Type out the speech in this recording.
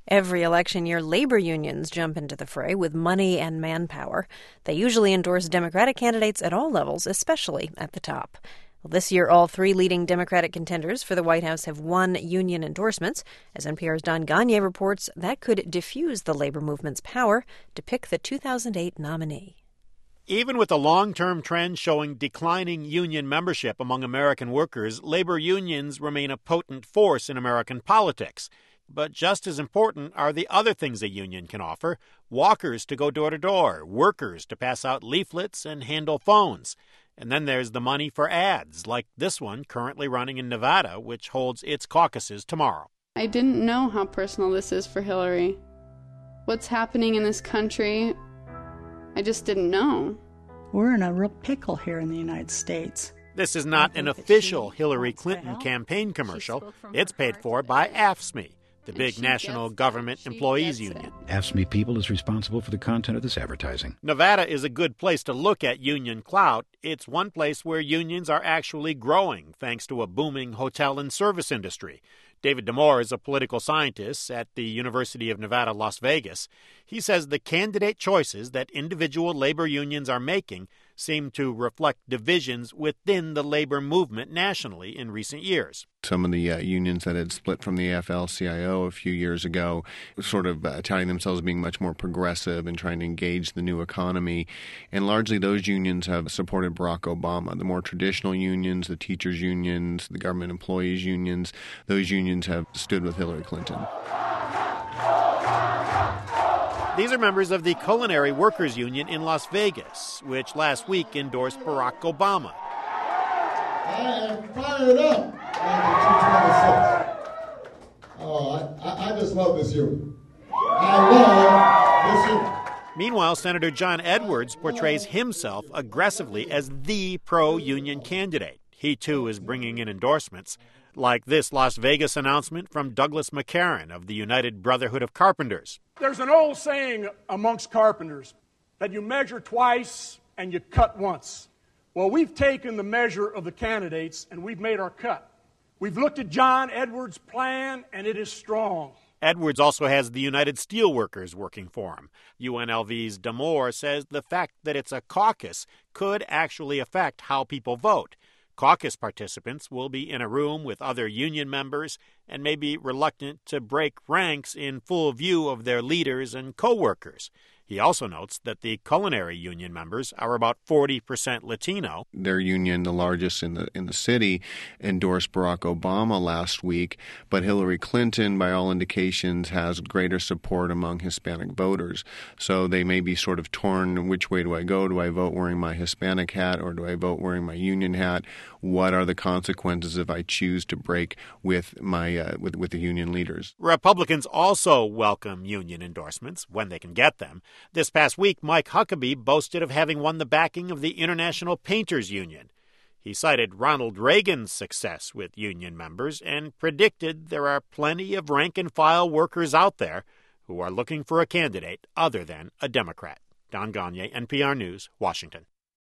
Every election year, labor unions jump into the fray with money and manpower. They usually endorse Democratic candidates at all levels, especially at the top. Well, this year, all three leading Democratic contenders for the White House have won union endorsements. As NPR's Don Gonyea reports, that could diffuse the labor movement's power to pick the 2008 nominee. Even with the long-term trend showing declining union membership among American workers, labor unions remain a potent force in American politics. But just as important are the other things a union can offer: walkers to go door to door, workers to pass out leaflets and handle phones. And then there's the money for ads, like this one currently running in Nevada, which holds its caucuses tomorrow. I didn't know how personal this is for Hillary. What's happening in this country, I just didn't know. We're in a real pickle here in the United States. This is not an official Hillary Clinton campaign commercial. It's paid for by AFSCME, the big national government employees union. AFSCME People is responsible for the content of this advertising. Nevada is a good place to look at union clout. It's one place where unions are actually growing thanks to a booming hotel and service industry. David Damore is a political scientist at the University of Nevada, Las Vegas. He says the candidate choices that individual labor unions are making seem to reflect divisions within the labor movement nationally in recent years. Some of the unions that had split from the AFL-CIO a few years ago, sort of touting themselves as being much more progressive and trying to engage the new economy. And largely those unions have supported Barack Obama. The more traditional unions, the teachers' unions, the government employees' unions, those unions have stood with Hillary Clinton. These are members of the Culinary Workers Union in Las Vegas, which last week endorsed Barack Obama. I am fired up after 226. Oh, I just love this union. I love this union. Meanwhile, Senator John Edwards portrays himself aggressively as the pro-union candidate. He, too, is bringing in endorsements, like this Las Vegas announcement from Douglas McCarran of the United Brotherhood of Carpenters. There's an old saying amongst carpenters that you measure twice and you cut once. Well, we've taken the measure of the candidates and we've made our cut. We've looked at John Edwards' plan and it is strong. Edwards also has the United Steelworkers working for him. UNLV's Damore says the fact that it's a caucus could actually affect how people vote. Caucus participants will be in a room with other union members and may be reluctant to break ranks in full view of their leaders and co-workers. He also notes that the culinary union members are about 40% Latino. Their union, the largest in the city, endorsed Barack Obama last week, but Hillary Clinton, by all indications, has greater support among Hispanic voters. So they may be sort of torn, which way do I go? Do I vote wearing my Hispanic hat or do I vote wearing my union hat? What are the consequences if I choose to break with my with the union leaders? Republicans also welcome union endorsements when they can get them. This past week, Mike Huckabee boasted of having won the backing of the International Painters Union. He cited Ronald Reagan's success with union members and predicted there are plenty of rank-and-file workers out there who are looking for a candidate other than a Democrat. Don Gonyea, NPR News, Washington.